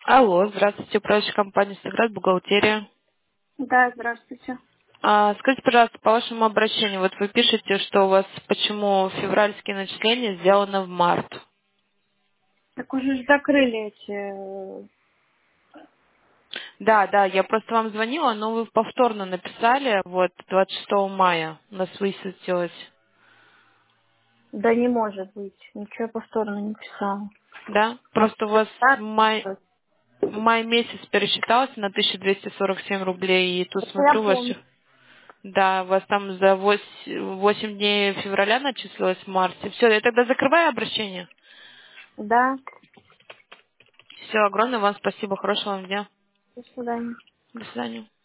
Алло, здравствуйте, управляющая компания «Сиград», бухгалтерия. Да, здравствуйте. Скажите, пожалуйста, по вашему обращению, вот вы пишете, что у вас почему февральские начисления сделаны в март. Так уже ж закрыли эти... Да, да, я просто вам звонила, но вы повторно написали, вот, 26 мая у нас высветилось. Да не может быть. Ничего я повторно не писала. Да? Может, Просто у вас да, май месяц пересчитался на 1247 рублей, и тут это я смотрю, помню. да, у вас там за 8 дней февраля начислилось в марте. Все, я тогда закрываю обращение. Да, Все, огромное вам спасибо, хорошего вам дня. до свидания. До свидания.